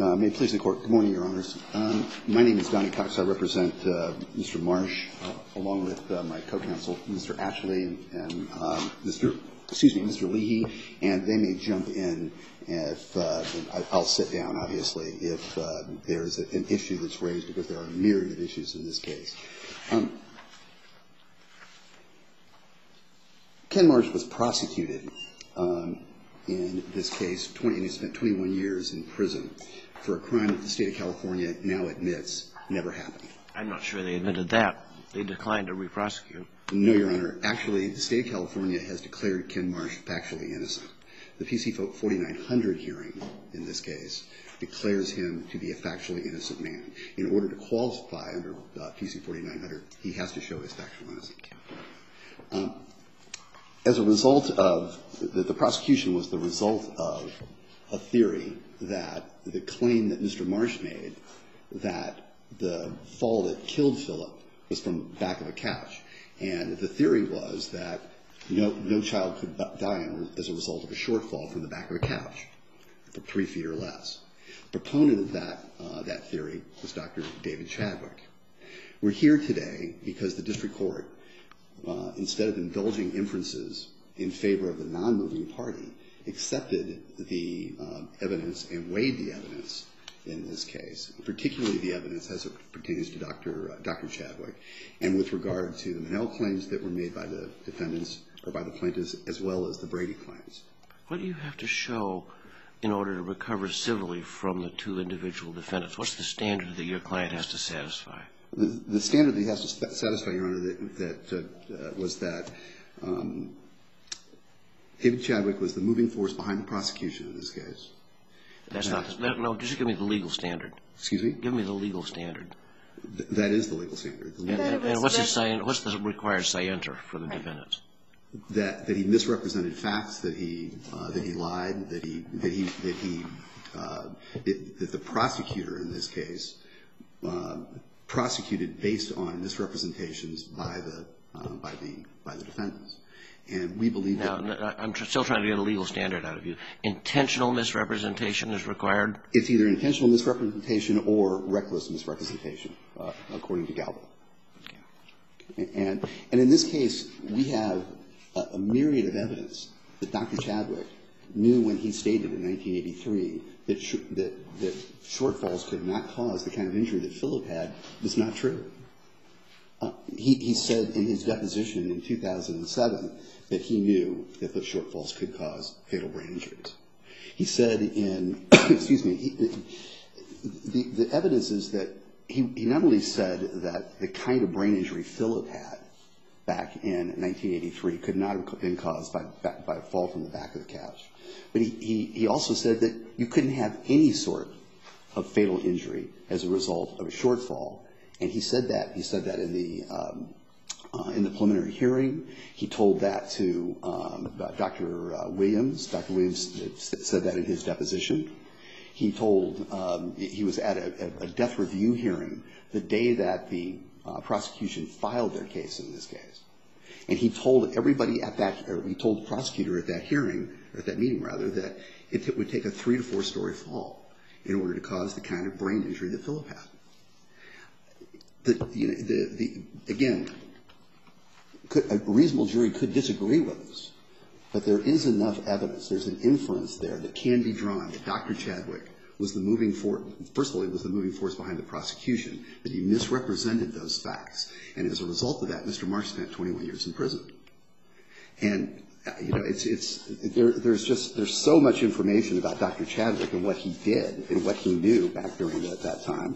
May it please the Court. Good morning, Your Honors. My name is Donnie Cox. I represent Mr. Marsh, along with my co-counsel, Mr. Ashley, and Mr. Leahy, and they may jump in if I'll sit down, obviously, if there's an issue that's raised, because there are a myriad of issues in this case. Ken Marsh was prosecuted in this case, and he spent 21 years in prison for a crime that the state of California now admits never happened. I'm not sure they admitted that. They declined to re-prosecute. No, Your Honor. Actually, the state of California has declared Ken Marsh factually innocent. The PC 4900 hearing in this case declares him to be a factually innocent man. In order to qualify under PC 4900, he has to show his factual innocence. As a result of the prosecution was the result of a theory that the claim that Mr. Marsh made that the fall that killed Philip was from the back of a couch. And the theory was that no child could die as a result of a shortfall from the back of a couch, from 3 feet or less. The proponent of that theory was Dr. David Chadwick. We're here today because the district court, instead of indulging inferences in favor of the non-moving party, accepted the evidence and weighed the evidence in this case, particularly the evidence as it pertains to Dr. Chadwick, and with regard to the Monell claims that were made by the defendants or by the plaintiffs, as well as the Brady claims. What do you have to show in order to recover civilly from the two individual defendants? What's the standard that your client has to satisfy? The standard that he has to satisfy, Your Honor, was that David Chadwick was the moving force behind the prosecution in this case. That's not no. Just give me the legal standard. Excuse me. Give me the legal standard. That is the legal standard. And what's the required scienter for the defendants? That he misrepresented facts, that he lied, that the prosecutor in this case prosecuted based on misrepresentations by the defendants. And we believe that. Now, I'm still trying to get a legal standard out of you. Intentional misrepresentation is required? It's either intentional misrepresentation or reckless misrepresentation, according to Galvin. Okay. And in this case, we have a myriad of evidence that Dr. Chadwick knew when he stated in 1983 that shortfalls could not cause the kind of injury that Philip had was not true. He said in his deposition in 2007 that he knew that the shortfalls could cause fatal brain injuries. He said in, excuse me, the evidence is that he not only said that the kind of brain injury Philip had back in 1983 could not have been caused by a fall from the back of the couch, but he also said that you couldn't have any sort of fatal injury as a result of a shortfall. And he said that in the preliminary hearing. He told that to Dr. Williams. Dr. Williams said that in his deposition. He told he was at a death review hearing the day that the prosecution filed their case in this case. And he told everybody at that, or he told the prosecutor at that hearing, or at that meeting rather, that it would take a 3 to 4 story fall in order to cause the kind of brain injury that Philip had. Again, a reasonable jury could disagree with us, but there is enough evidence, there's an inference there that can be drawn that Dr. Chadwick was the moving force, first of all, he was the moving force behind the prosecution, that he misrepresented those facts. And as a result of that, Mr. Marsh spent 21 years in prison. And, there's so much information about Dr. Chadwick and what he did and what he knew back during that time.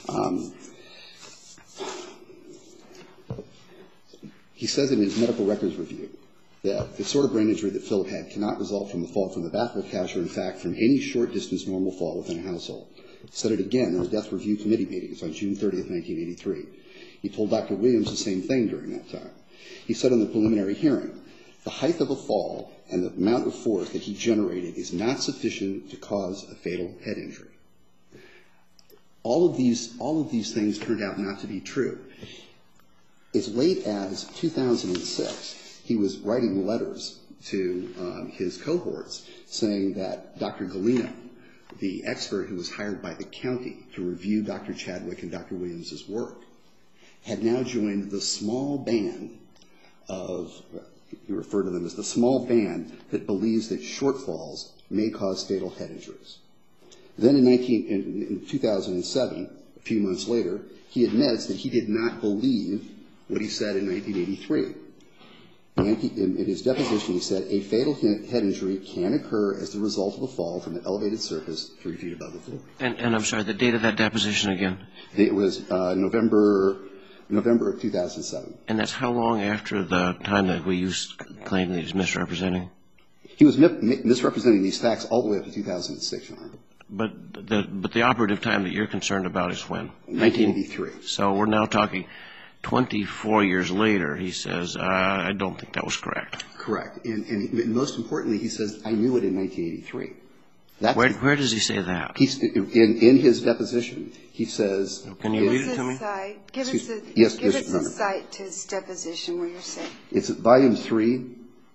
He says in his medical records review that the sort of brain injury that Philip had cannot result from the fall from the back of a couch or, in fact, from any short-distance normal fall within a household. He said it again in the death review committee meetings on June 30th, 1983. He told Dr. Williams the same thing during that time. He said in the preliminary hearing, the height of a fall and the amount of force that he generated is not sufficient to cause a fatal head injury. All of these things turned out not to be true. As late as 2006, he was writing letters to his cohorts saying that Dr. Galena the expert who was hired by the county to review Dr. Chadwick and Dr. Williams' work, had now joined the small band of, you refer to them as the small band that believes that shortfalls may cause fatal head injuries. Then in 2007, a few months later, he admits that he did not believe what he said in 1983. In his deposition, he said, a fatal head injury can occur as the result of a fall from an elevated surface 3 feet above the floor. And I'm sorry, the date of that deposition again? It was November of 2007. And that's how long after the time that we claim that he's misrepresenting? He was misrepresenting these facts all the way up to 2006, Your Honor. But the operative time that you're concerned about is when? 1983. So we're now talking 24 years later. He says, I don't think that was correct. Correct. And most importantly, he says, I knew it in 1983. Where does he say that? In his deposition, he says. Can you read it to me? Give us a cite to his deposition where you're saying. It's at volume 3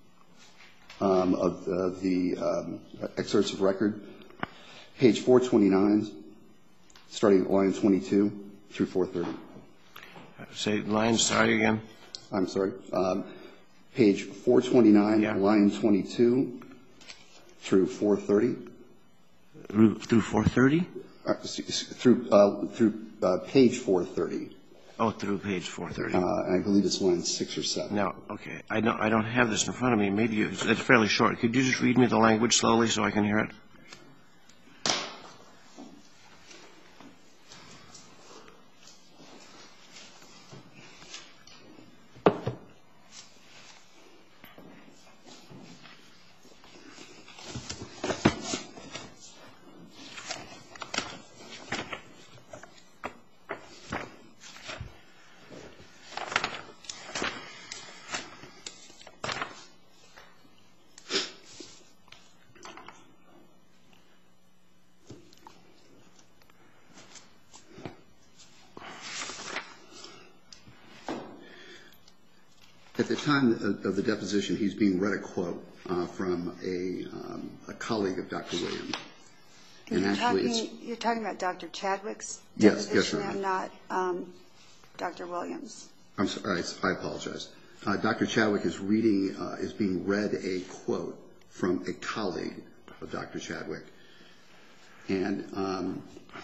of the excerpts of record, page 429, starting at line 22 through 430. Say lines, sorry again. I'm sorry. Page 429, line 22 through 430. Through 430? Through page 430. Oh, through page 430. I believe it's lines 6 or 7. Now, okay. I don't have this in front of me. Maybe it's fairly short. Could you just read me the language slowly so I can hear it? At the time of the deposition, he's being read a quote from a colleague of Dr. Williams. And You're talking about Dr. Chadwick's deposition? Yes, and not Dr. Williams. I'm sorry, I apologize. Dr. Chadwick is being read a quote from a colleague of Dr. Chadwick. And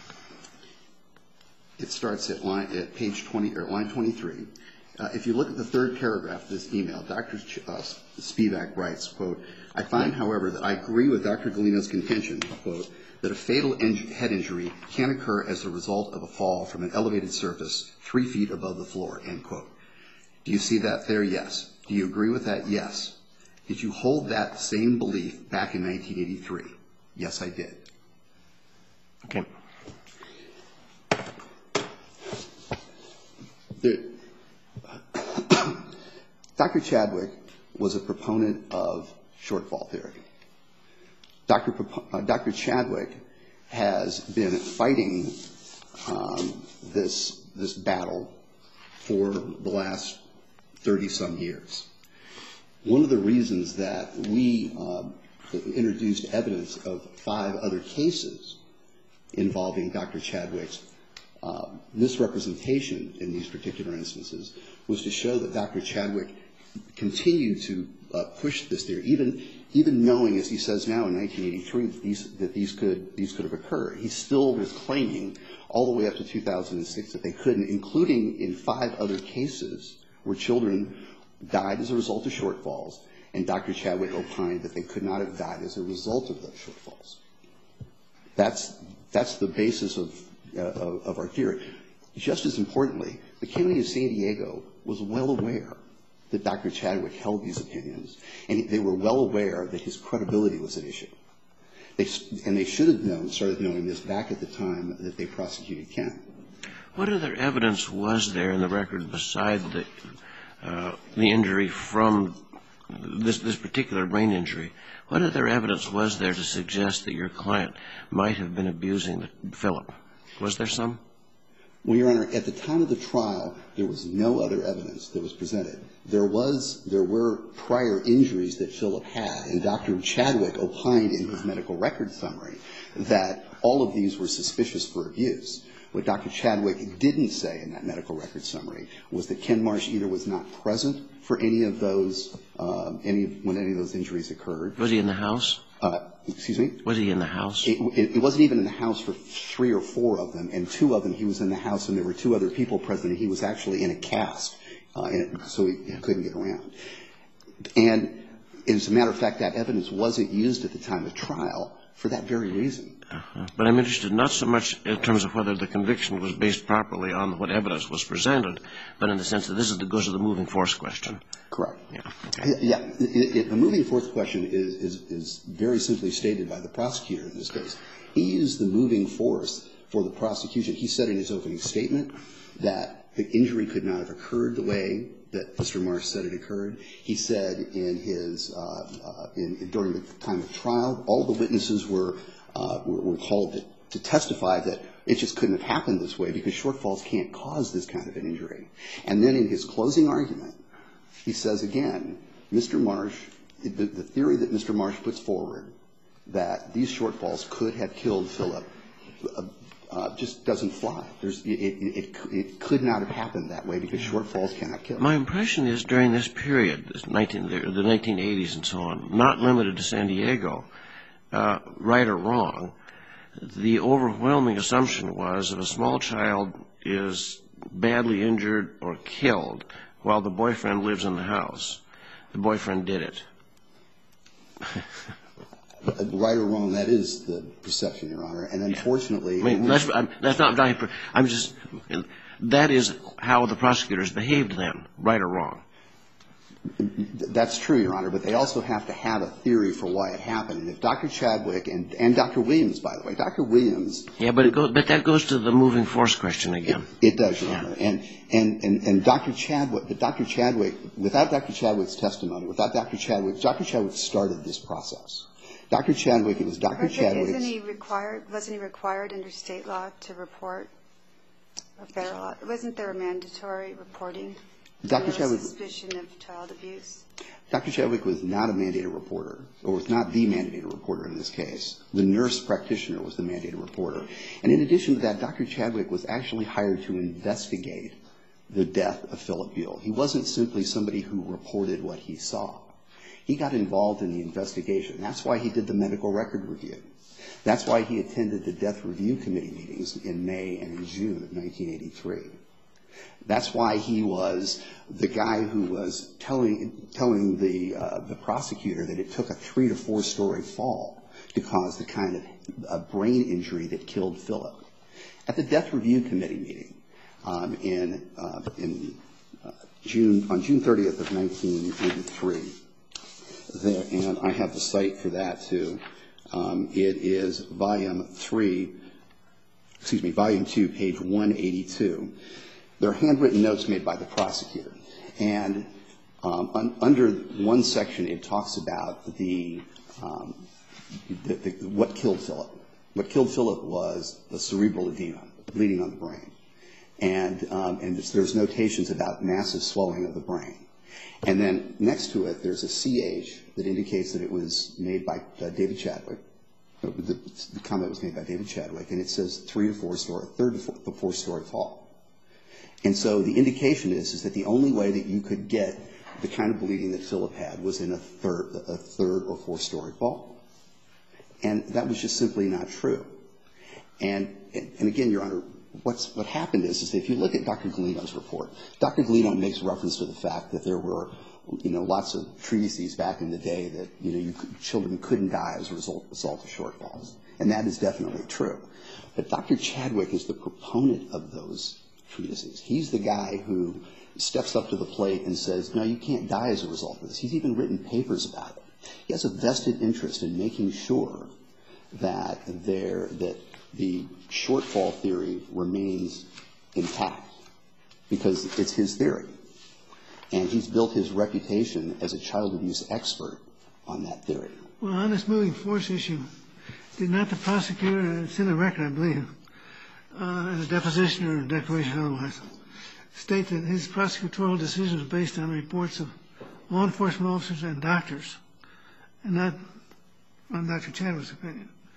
it starts at page 20, or line 23. If you look at the third paragraph of this email, Dr. Spivak writes, quote, I find, however, that I agree with Dr. Galino's contention, quote, that a fatal head injury can occur as a result of a fall from an elevated surface 3 feet above the floor, end quote. Do you see that there? Yes. Do you agree with that? Yes. Did you hold that same belief back in 1983? Yes, I did. Okay. Dr. Chadwick was a proponent of shortfall theory. Dr. Chadwick has been fighting this battle for the last 30-some years. One of the reasons that we introduced evidence of 5 other cases involving Dr. Chadwick's misrepresentation in these particular instances was to show that Dr. Chadwick continued to push this theory, even knowing, as he says now in 1983, that these could have occurred. He still was claiming all the way up to 2006 that they couldn't, including in 5 other cases where children died as a result of shortfalls, and Dr. Chadwick opined that they could not have died as a result of those shortfalls. That's the basis of our theory. Just as importantly, the County of San Diego was well aware that Dr. Chadwick held these opinions, and they were well aware that his credibility was at issue. And they should have started knowing this back at the time that they prosecuted Ken. What other evidence was there in the record beside the injury from this particular brain injury? What other evidence was there to suggest that your client might have been abusing Philip? Was there some? Well, Your Honor, at the time of the trial, there was no other evidence that was presented. There were prior injuries that Philip had, and Dr. Chadwick opined in his medical record summary that all of these were suspicious for abuse. What Dr. Chadwick didn't say in that medical record summary was that Ken Marsh either was not present for any of those, when any of those injuries occurred. Was he in the house? Excuse me? Was he in the house? It wasn't even in the house for 3 or 4 of them, and 2 of them he was in the house and there were 2 other people present, and he was actually in a cast, so he couldn't get around. And as a matter of fact, that evidence wasn't used at the time of trial for that very reason. But I'm interested not so much in terms of whether the conviction was based properly on what evidence was presented, but in the sense that this goes to the moving force question. Correct. Yeah. Okay. Yeah. The moving force question is very simply stated by the prosecutor in this case. He used the moving force for the prosecution. He said in his opening statement that the injury could not have occurred the way that Mr. Marsh said it occurred. He said in his during the time of trial, all the witnesses were called to testify that it just couldn't have happened this way because shortfalls can't cause this kind of an injury. And then in his closing argument, he says again, Mr. Marsh, the theory that Mr. Marsh puts forward that these shortfalls could have killed Philip just doesn't fly. It could not have happened that way because shortfalls cannot kill. My impression is during this period, the 1980s and so on, not limited to San Diego, right or wrong, the overwhelming assumption was that a small child is badly injured or killed while the boyfriend lives in the house. The boyfriend did it. Right or wrong, that is the perception, Your Honor. And unfortunately, I mean, that's not. I'm just. That is how the prosecutors behaved then, right or wrong. That's true, Your Honor, but they also have to have a theory for why it happened. And if Dr. Chadwick and Dr. Williams, by the way, Dr. Williams. Yeah, but that goes to the moving force question again. It does, Your Honor. And Dr. Chadwick, without Dr. Chadwick's testimony, without Dr. Chadwick started this process. Dr. Chadwick, it was Dr. Chadwick's. Wasn't he required under state law to report or federal law? Wasn't there a mandatory reporting? Dr. Chadwick. Suspicion of child abuse. Dr. Chadwick was not a mandated reporter, or was not the mandated reporter in this case. The nurse practitioner was the mandated reporter. And in addition to that, Dr. Chadwick was actually hired to investigate the death of Philip Buell. He wasn't simply somebody who reported what he saw. He got involved in the investigation. That's why he did the medical record review. That's why he attended the death review committee meetings in May and in June of 1983. That's why he was the guy who was telling the prosecutor that it took a 3 to 4 story fall to cause the kind of brain injury that killed Philip. At the death review committee meeting on June 30th of 1983, and I have the site for that too. It is volume 2, page 182. There are handwritten notes made by the prosecutor. And under one section, it talks about what killed Philip. What killed Philip was the cerebral edema, bleeding on the brain. And there's notations about massive swelling of the brain. And then next to it, there's a CH that indicates that it was made by David Chadwick. The comment was made by David Chadwick, and it says 3 to 4 story, 3rd to 4th story fall. And so the indication is that the only way that you could get the kind of bleeding that Philip had was in a third or 4th story fall. And that was just simply not true. And again, Your Honor, what happened is that if you look at Dr. Galino's report, Dr. Galino makes reference to the fact that there were, lots of treatises back in the day that, children couldn't die as a result of shortfalls. And that is definitely true. But Dr. Chadwick is the proponent of those treatises. He's the guy who steps up to the plate and says, no, you can't die as a result of this. He's even written papers about it. He has a vested interest in making sure that the shortfall theory remains intact because it's his theory. And he's built his reputation as a child abuse expert on that theory. Well, on this moving force issue, did not the prosecutor, it's in the record, I believe, in a deposition or a declaration otherwise, state that his prosecutorial decision was based on reports of law enforcement officers and doctors, and not on Dr. Chadwick's opinion.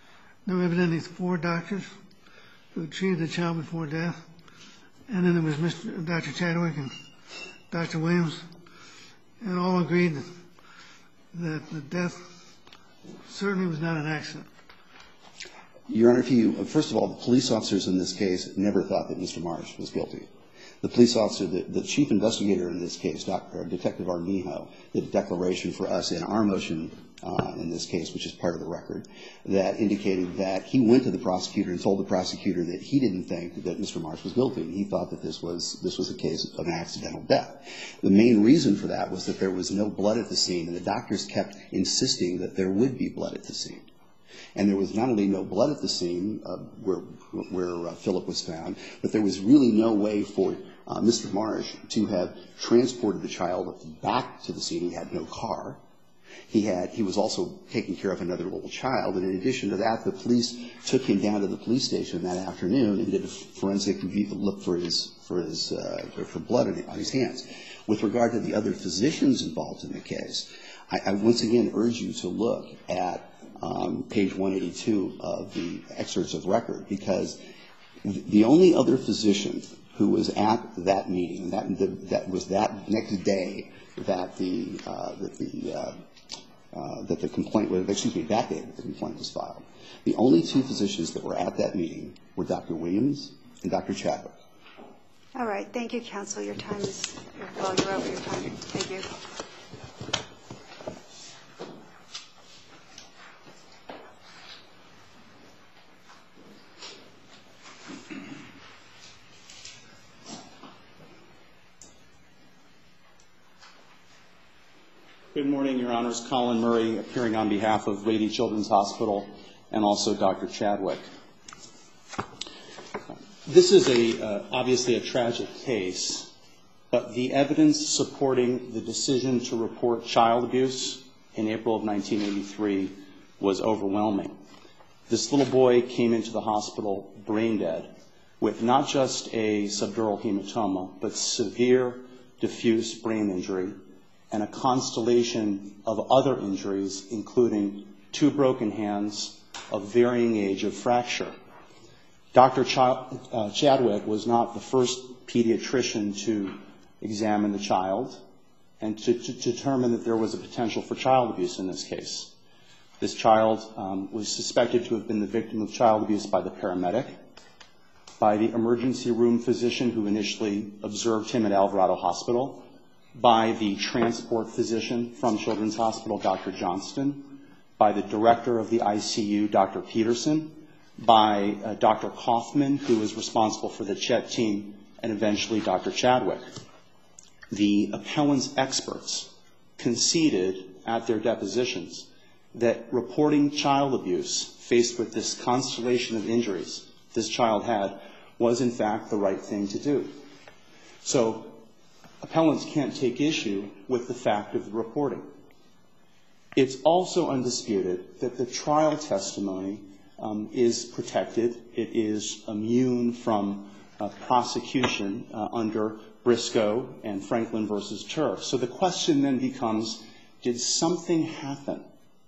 there were evidently 4 doctors who treated the child before death. And then there was Dr. Chadwick and Dr. Williams, and all agreed that the death certainly was not an accident. Your Honor, first of all, the police officers in this case never thought that Mr. Marsh was guilty. The police officer, the chief investigator in this case, Detective Armijo, did a declaration for us in our motion in this case, which is part of the record, that indicated that he went to the prosecutor and told the prosecutor that he didn't think that Mr. Marsh was guilty. He thought that this was a case of an accidental death. The main reason for that was that there was no blood at the scene, and the doctors kept insisting that there would be blood at the scene. And there was not only no blood at the scene where Philip was found, but there was really no way for Mr. Marsh to have transported the child back to the scene. He had no car. He was also taking care of another little child. And in addition to that, the police took him down to the police station that afternoon and did a forensic look for blood on his hands. With regard to the other physicians involved in the case, I once again urge you to look at page 182 of the excerpts of record, because the only other physician who was at that meeting, that was that next day that the complaint was, that day that the complaint was filed. The only 2 physicians that were at that meeting were Dr. Williams and Dr. Chadwick. All right. Thank you, counsel. Your time is, well, you're over your time. Thank you. Good morning, Your Honors. Colin Murray, appearing on behalf of Rady Children's Hospital and also Dr. Chadwick. This is obviously a tragic case, but the evidence supporting the decision to report child abuse in April of 1983 was overwhelming. This little boy came into the hospital brain dead with not just a subdural hematoma, but severe diffuse brain injury and a constellation of other injuries, including 2 broken hands, of varying age of fracture. Dr. Chadwick was not the first pediatrician to examine the child and to determine that there was a potential for child abuse in this case. This child was suspected to have been the victim of child abuse by the paramedic, by the emergency room physician who initially observed him at Alvarado Hospital, by the transport physician from Children's Hospital, Dr. Johnston, by the director of the ICU, Dr. Peterson, by Dr. Kaufman, who was responsible for the Chet team, and eventually Dr. Chadwick. The appellant's experts conceded at their depositions that reporting child abuse faced with this constellation of injuries this child had was in fact the right thing to do. So appellants can't take issue with the fact of the reporting. It's also undisputed that the trial testimony is protected. It is immune from prosecution under Briscoe and Franklin versus Turf. So the question then becomes, did something happen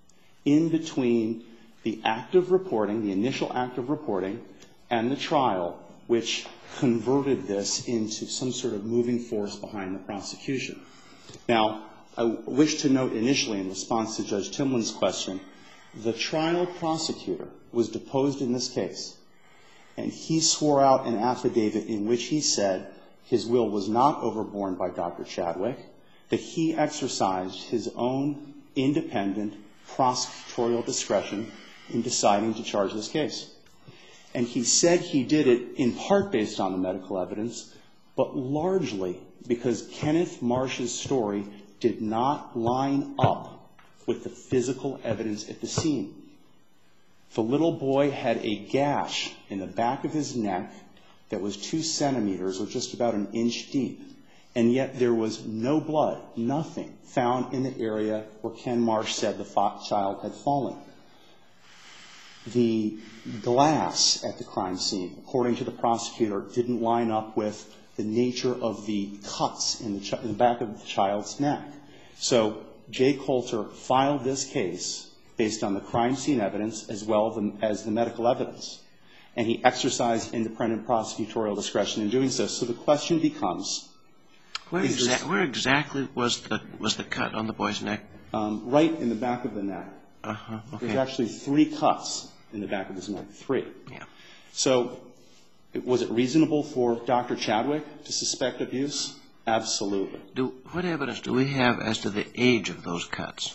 in between the act of reporting, the initial act of reporting, and the trial, which converted this into some sort of moving force behind the prosecution? Now, I wish to note initially in response to Judge Timlin's question, the trial prosecutor was deposed in this case, and he swore out an affidavit in which he said his will was not overborne by Dr. Chadwick, that he exercised his own independent prosecutorial discretion in deciding to charge this case. And he said he did it in part based on the medical evidence, but largely because Kenneth Marsh's story did not line up with the physical evidence at the scene. The little boy had a gash in the back of his neck that was 2 centimeters or just about an inch deep, and yet there was no blood, nothing, found in the area where Ken Marsh said the child had fallen. The glass at the crime scene, according to the prosecutor, didn't line up with the nature of the cuts in the back of the child's neck. So Jay Coulter filed this case based on the crime scene evidence as well as the medical evidence. And he exercised independent prosecutorial discretion in doing so. So the question becomes, where exactly was the cut on the boy's neck? Right in the back of the neck. Okay. There's actually 3 cuts in the back of his neck, 3. Yeah. So was it reasonable for Dr. Chadwick to suspect abuse? Absolutely. What evidence do we have as to the age of those cuts?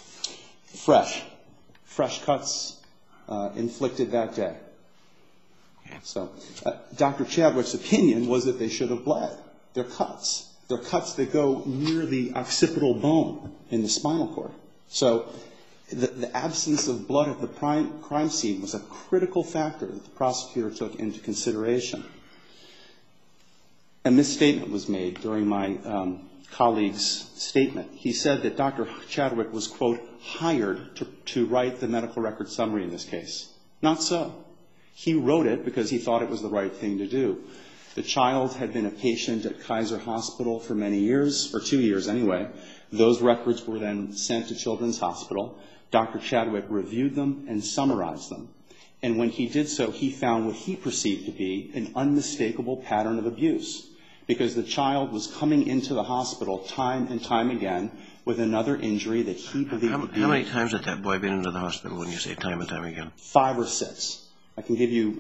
Fresh cuts inflicted that day. Okay. So Dr. Chadwick's opinion was that they should have bled. They're cuts. They're cuts that go near the occipital bone in the spinal cord. So the absence of blood at the crime scene was a critical factor that the prosecutor took into consideration. A misstatement was made during my colleague's statement. He said that Dr. Chadwick was, quote, hired to write the medical record summary in this case. Not so. He wrote it because he thought it was the right thing to do. The child had been a patient at Kaiser Hospital for many years, or 2 years anyway. Those records were then sent to Children's Hospital. Dr. Chadwick reviewed them and summarized them. And when he did so, he found what he perceived to be an unmistakable pattern of abuse, because the child was coming into the hospital time and time again with another injury that he believed to be... How many times had that boy been into the hospital when you say time and time again? 5 or 6. I can give you...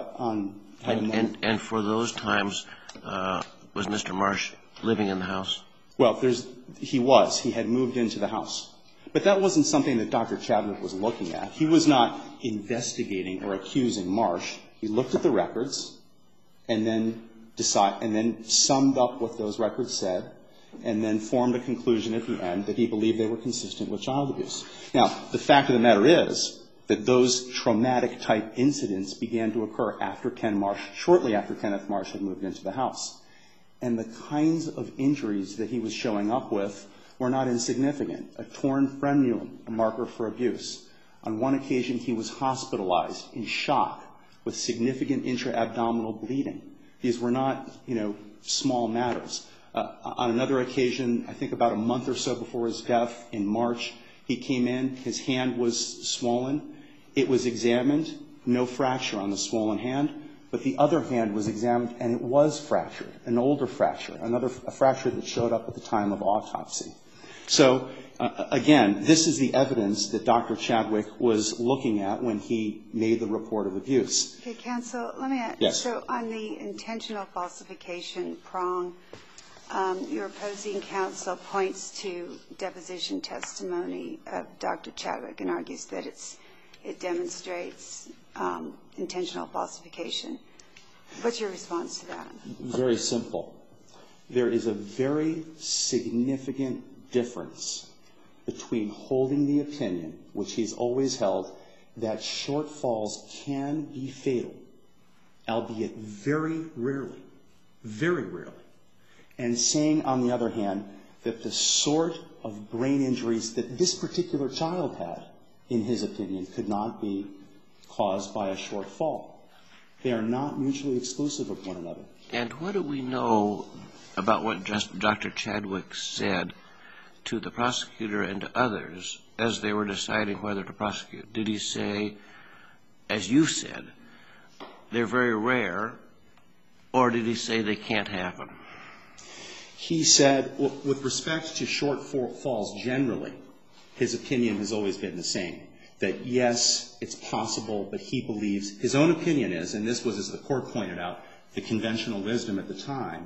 And for those times, was Mr. Marsh living in the house? Well, he was. He had moved into the house. But that wasn't something that Dr. Chadwick was looking at. He was not investigating or accusing Marsh. He looked at the records and then summed up what those records said, and then formed a conclusion at the end that he believed they were consistent with child abuse. Now, the fact of the matter is that those traumatic-type incidents began to occur shortly after Kenneth Marsh had moved into the house. And the kinds of injuries that he was showing up with were not insignificant. A torn frenulum, a marker for abuse. On one occasion, he was hospitalized in shock with significant intra-abdominal bleeding. These were not, small matters. On another occasion, I think about a month or so before his death in March, he came in, his hand was swollen. It was examined, no fracture on the swollen hand, but the other hand was examined and it was fractured, an older fracture, a fracture that showed up at the time of autopsy. So, again, this is the evidence that Dr. Chadwick was looking at when he made the report of abuse. Okay, counsel, let me ask. Yes. So on the intentional falsification prong, your opposing counsel points to deposition testimony of Dr. Chadwick and argues that it demonstrates intentional falsification. What's your response to that? Very simple. There is a very significant difference between holding the opinion, which he's always held, that shortfalls can be fatal, albeit very rarely, and saying, on the other hand, that the sort of brain injuries that this particular child had, in his opinion, could not be caused by a shortfall. They are not mutually exclusive of one another. And what do we know about what Dr. Chadwick said to the prosecutor and to others as they were deciding whether to prosecute? Did he say, as you said, they're very rare, or did he say they can't happen? He said, with respect to shortfalls generally, his opinion has always been the same, that yes, it's possible, but he believes, his own opinion is, and this was, as the court pointed out, the conventional wisdom at the time,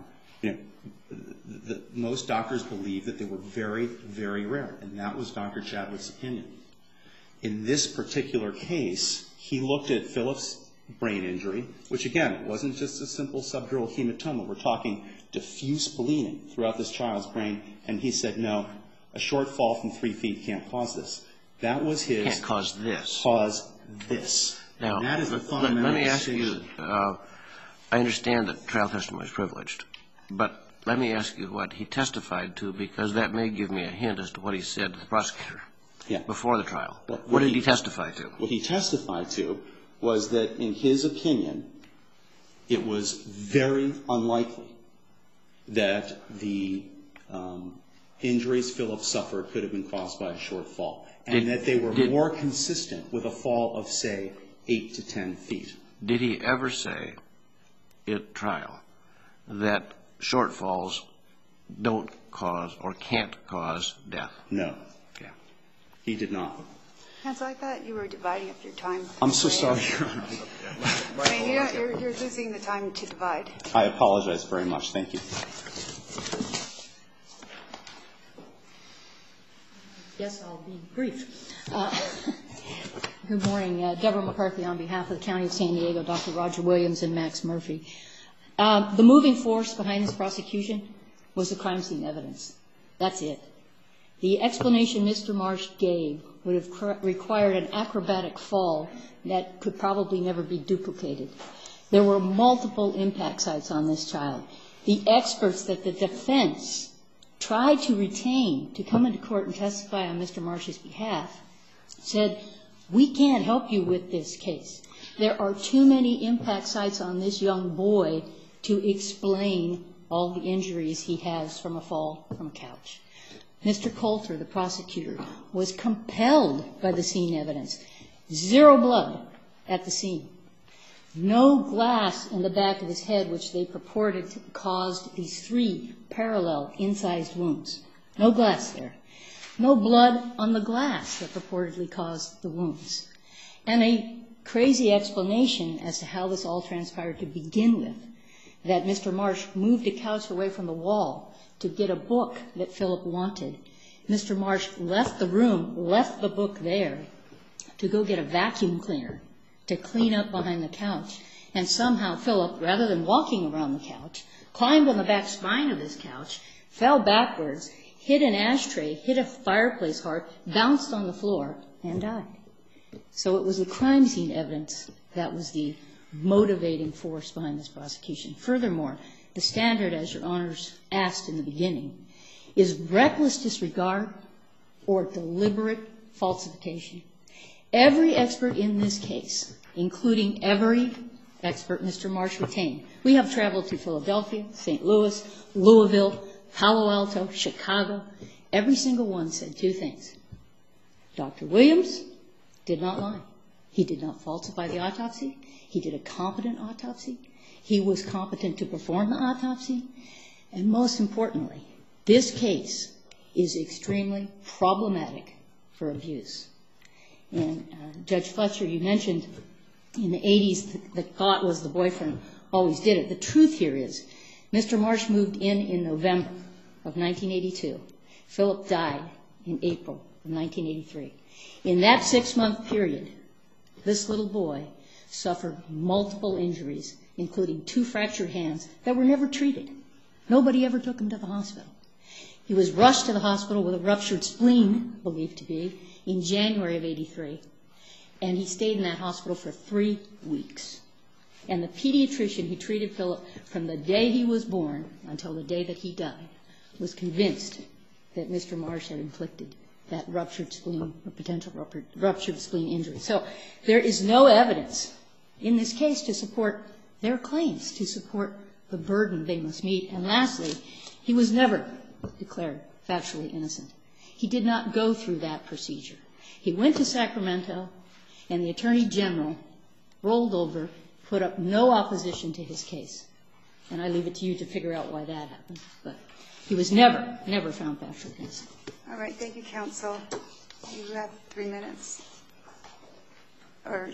most doctors believed that they were very, very rare, and that was Dr. Chadwick's opinion. In this particular case, he looked at Philip's brain injury, which again, wasn't just a simple subdural hematoma. We're talking diffuse bleeding throughout this child's brain, and he said, no, a shortfall from 3 feet can't cause this. That was his... Can't cause this. Cause this. Now, that is the fundamental let me ask distinction. you, I understand that trial testimony is privileged, but let me ask you what he testified to, because that may give me a hint as to what he said to the prosecutor before the trial. What did he testify to? What he testified to was that, in his opinion, it was very unlikely that the injuries Philip suffered could have been caused by a short fall, and that they were more consistent with a fall of, say, 8 to 10 feet. Did he ever say at trial that short falls don't cause or can't cause death? No. Yeah. He did not. Counsel, I thought you were dividing up your time. I'm so sorry, Your Honor. I mean, you're losing the time to divide. I apologize very much. Thank you. Yes, I'll be brief. Good morning. Deborah McCarthy on behalf of the County of San Diego, Dr. Roger Williams, and Max Murphy. The moving force behind this prosecution was the crime scene evidence. That's it. The explanation Mr. Marsh gave would have required an acrobatic fall that could probably never be duplicated. There were multiple impact sites on this child. The experts that the defense tried to retain to come into court and testify on Mr. Marsh's behalf said, we can't help you with this case. There are too many impact sites on this young boy to explain all the injuries he has from a fall from a couch. Mr. Coulter, the prosecutor, was compelled by the scene evidence. 0 blood at the scene. No glass in the back of his head, which they purported caused these 3 parallel incised wounds. No glass there. No blood on the glass that purportedly caused the wounds. And a crazy explanation as to how this all transpired to begin with, that Mr. Marsh moved a couch away from the wall to get a book that Philip wanted. Mr. Marsh left the room, left the book there to go get a vacuum cleaner to clean up behind the couch. And somehow Philip, rather than walking around the couch, climbed on the back spine of this couch, fell backwards, hit an ashtray, hit a fireplace heart, bounced on the floor, and died. So it was the crime scene evidence that was the motivating force behind this prosecution. Furthermore, the standard, as Your Honors asked in the beginning, is reckless disregard or deliberate falsification. Every expert in this case, including every expert Mr. Marsh retained, we have traveled to Philadelphia, St. Louis, Louisville, Palo Alto, Chicago. Every single one said 2 things. Dr. Williams did not lie. He did not falsify the autopsy. He did a competent autopsy. He was competent to perform the autopsy. And most importantly, this case is extremely problematic for abuse. And Judge Fletcher, you mentioned in the 80s the thought was the boyfriend always did it. The truth here is Mr. Marsh moved in November of 1982. Philip died in April of 1983. In that 6-month period, this little boy suffered multiple injuries, including 2 fractured hands that were never treated. Nobody ever took him to the hospital. He was rushed to the hospital with a ruptured spleen, believed to be, in January of 83. And he stayed in that hospital for 3 weeks. And the pediatrician who treated Philip from the day he was born until the day that he died was convinced that Mr. Marsh had inflicted that ruptured spleen or potential ruptured spleen injury. So there is no evidence in this case to support their claims, to support the burden they must meet. And lastly, he was never declared factually innocent. He did not go through that procedure. He went to Sacramento, and the Attorney General rolled over, put up no opposition to his case. And I leave it to you to figure out why that happened. But he was never, never found factually innocent. All right. Thank you, counsel. You have 3 minutes. Or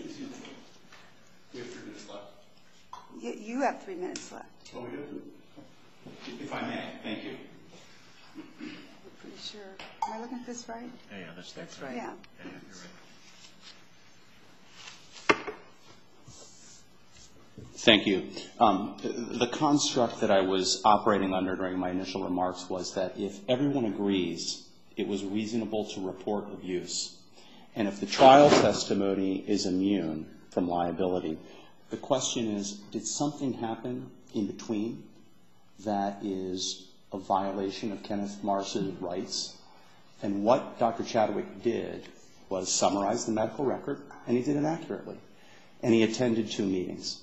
We have 3 minutes left. you have 3 minutes left. Oh, we do? If I may, thank you. I'm pretty sure. Am I looking at this right? Yeah, that's right. Yeah. Yeah, you're right. Thank you. The construct that I was operating under during my initial remarks was that if everyone agrees it was reasonable to report abuse, and if the trial testimony is immune from liability, the question is, did something happen in between that is a violation of Kenneth Marsh's rights? And what Dr. Chadwick did was summarize the medical record, and he did it accurately. And he attended 2 meetings.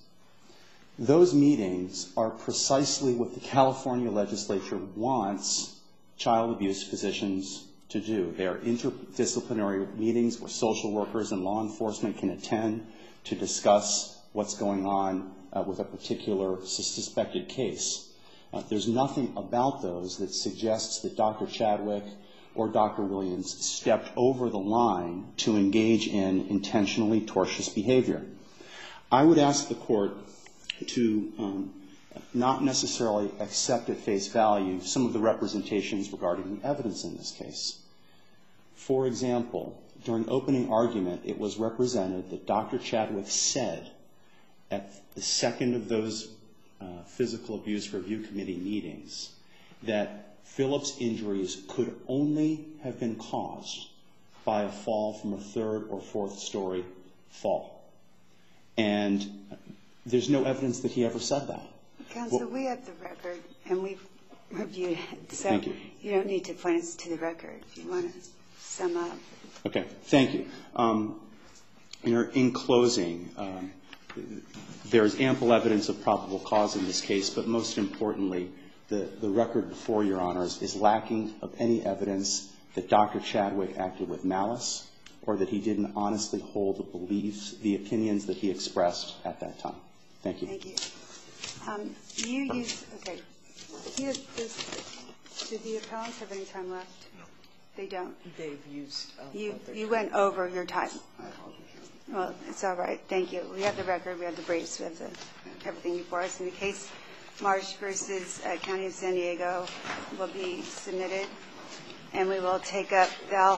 Those meetings are precisely what the California legislature wants child abuse physicians to do. They are interdisciplinary meetings where social workers and law enforcement can attend to discuss what's going on with a particular suspected case. There's nothing about those that suggests that Dr. Chadwick or Dr. Williams stepped over the line to engage in intentionally tortious behavior. I would ask the court to not necessarily accept at face value some of the representations regarding the evidence in this case. For example, during opening argument, it was represented that Dr. Chadwick said at the second of those physical abuse review committee meetings that Phillips' injuries could only have been caused by a fall from a third or fourth story fall. And there's no evidence that he ever said that. Counsel, we have the record, and we've reviewed it. So thank you. You don't need to point us to the record if you want to sum up. Okay. Thank you. In closing, there's ample evidence of probable cause in this case, but most importantly, the record before Your Honors is lacking of any evidence that Dr. Chadwick acted with malice or that he didn't honestly hold the beliefs, the opinions that he expressed at that time. Thank you. Thank you. Okay. Did the appellants have any time left? No. They don't? They've used You went over your time. Well, it's all right. Thank you. We have the record. We have the briefs. We have everything before us. In the case, Marsh versus County of San Diego will be submitted, and we will take up Val